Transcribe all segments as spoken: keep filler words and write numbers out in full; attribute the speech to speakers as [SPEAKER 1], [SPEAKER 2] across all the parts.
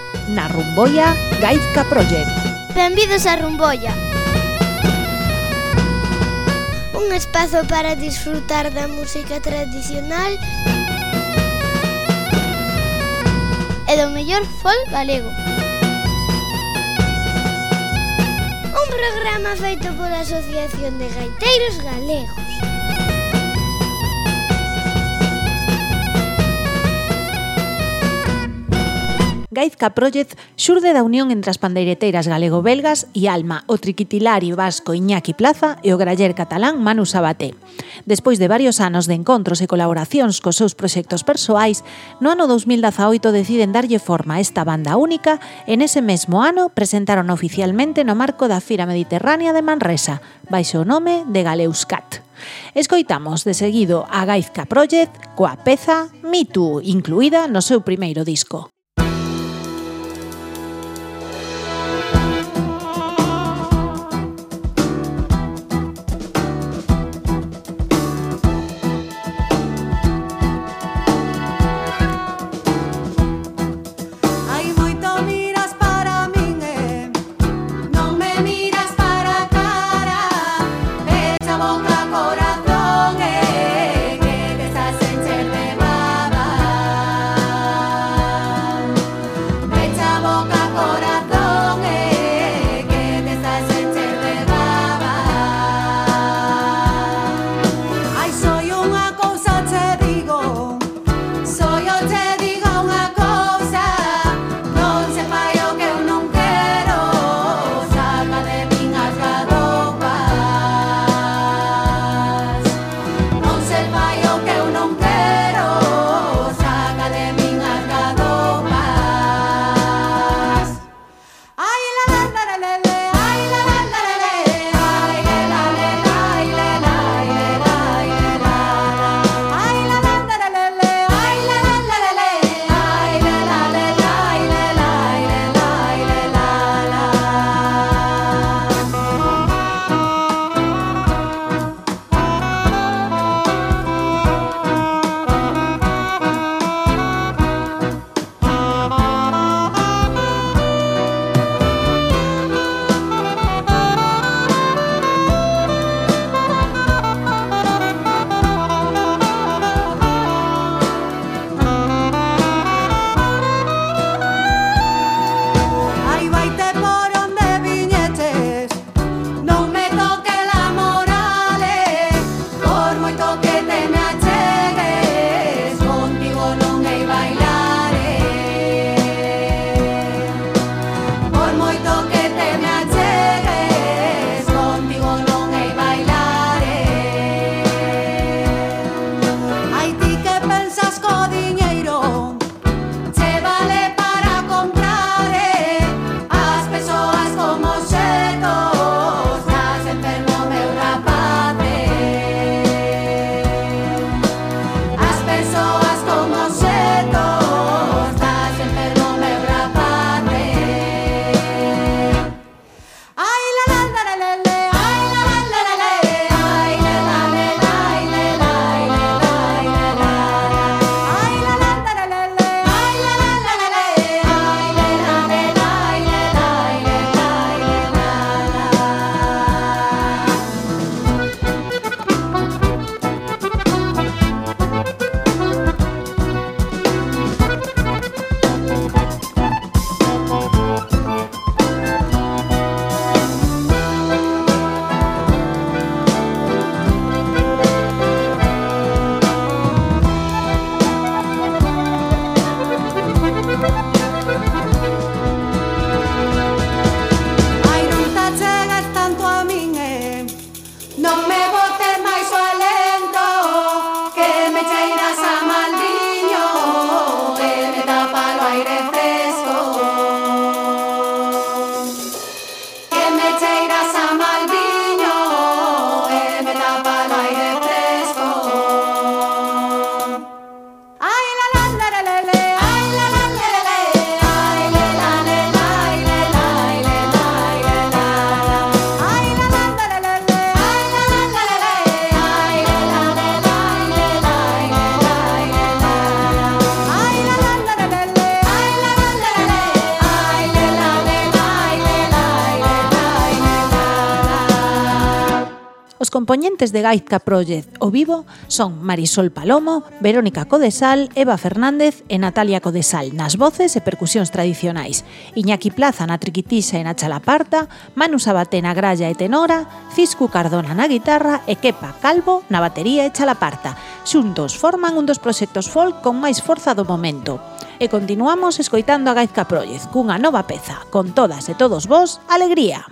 [SPEAKER 1] na Rumboia Gaizka Project.
[SPEAKER 2] Benvidos a Rumboia. Un espazo para disfrutar da música tradicional e do mellor folk galego. Un programa feito pola Asociación de Gaiteiros Galegos.
[SPEAKER 1] Gaizka Project xurde da unión entre as pandeireteiras galego-belgas e Alma, o triquitilari vasco Iñaki Plaza e o graller catalán Manu Sabaté. Despois de varios anos de encontros e colaboracións cos seus proxectos persoais, no ano dous mil dezaoito deciden darlle forma a esta banda única e nese mesmo ano presentaron oficialmente no marco da Fira Mediterránea de Manresa, baixo o nome de Galeuscat. Escoitamos de seguido a Gaizka Project coa peza Me Too, incluída no seu primeiro disco. componentes de Gaizka Project o vivo son Marisol Palomo, Verónica Codesal, Eva Fernández e Natalia Codesal nas voces e percusións tradicionais, Iñaki Plaza na triquitixa e na chalaparta, Manu Sabaté na gralla e tenora, Cisco Cardona na guitarra e Kepa Calvo na batería e chalaparta. Xuntos forman un dos proxectos folk con máis forza do momento. E continuamos escoitando a Gaizka Project cunha nova peza, con todas e todos vos, alegría.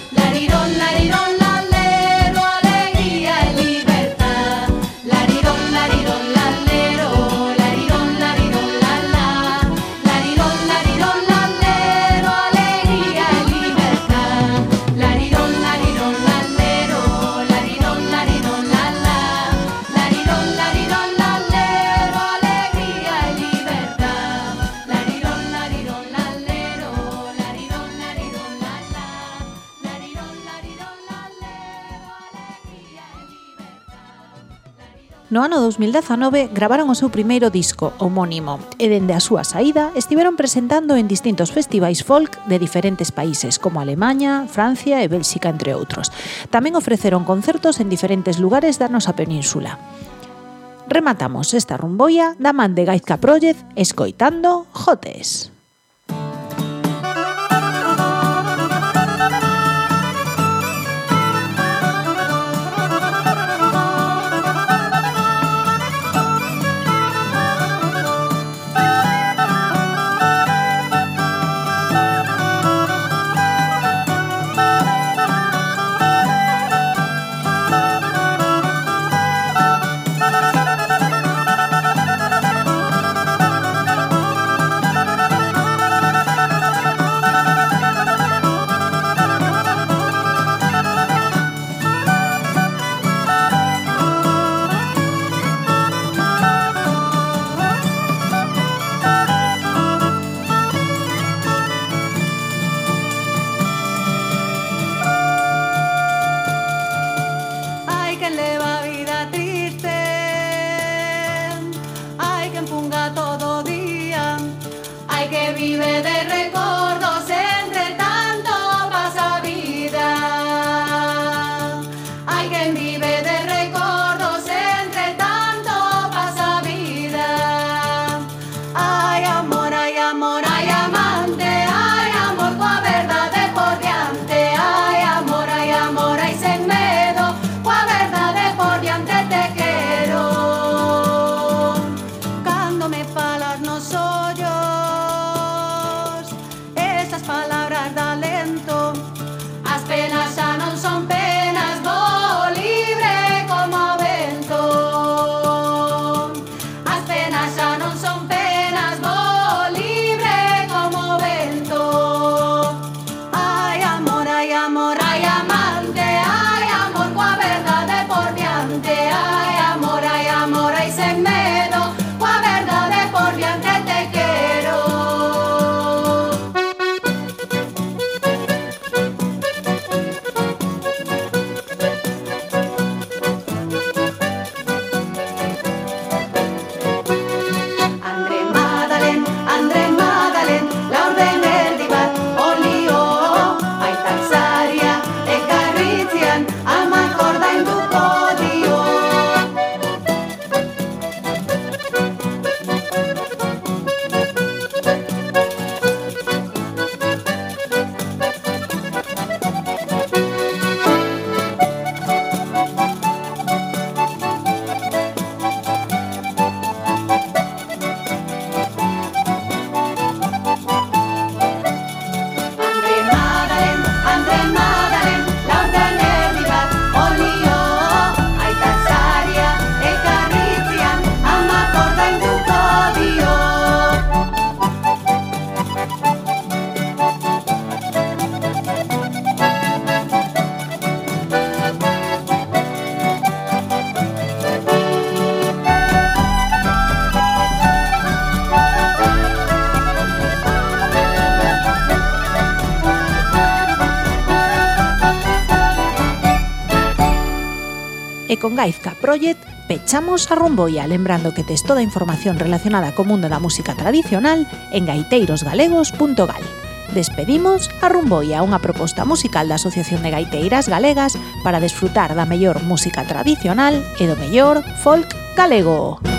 [SPEAKER 3] Larirón,
[SPEAKER 1] No ano dous mil dezanove gravaron o seu primeiro disco homónimo e dende a súa saída estiveron presentando en distintos festivais folk de diferentes países como Alemanha, Francia e Bélxica, entre outros. Tamén ofreceron concertos en diferentes lugares da nosa península. Rematamos esta rumboia da man de Gaizka Project escoitando Jotes. E con Gaizka Project pechamos a rumboia, lembrando que tes toda a información relacionada co mundo da música tradicional en gaiteros galegos punto gal. Despedimos a rumboia, unha proposta musical da Asociación de Gaiteiras Galegas para desfrutar da mellor música tradicional e do mellor folk galego.